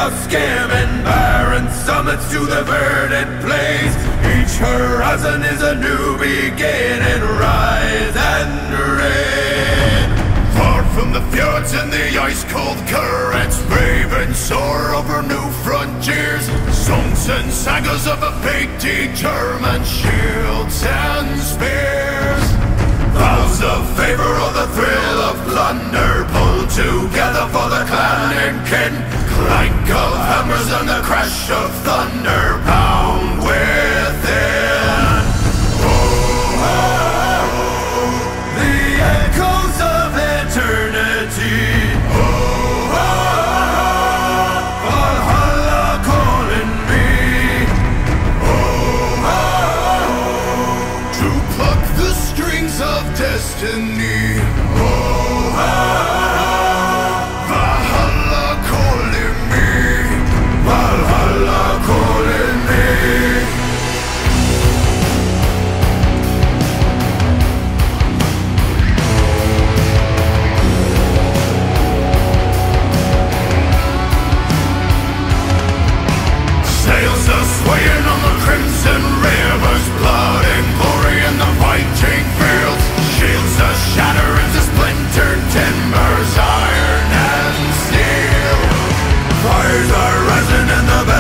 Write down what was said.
of scam and barren summits to the verdant plains. Each horizon is a new beginning, rise and reign. Far from the fjords and the ice-cold currents, brave and soar over new frontiers. Songs and sagas of a fated German, shields and spears. Vows of favor or the thrill of plunder, pulled together for the clan and kin. Clank of hammers and the crash of thunder pound within. Oh, the echoes of eternity. Oh, Valhalla calling me. To pluck the strings of destiny. Valhalla calling me. Valhalla calling me. Sails are swaying on the crimson rivers, blood and glory in the fighting fields. Shields are shatter into splintered timbers, iron and steel. Fires are rising in the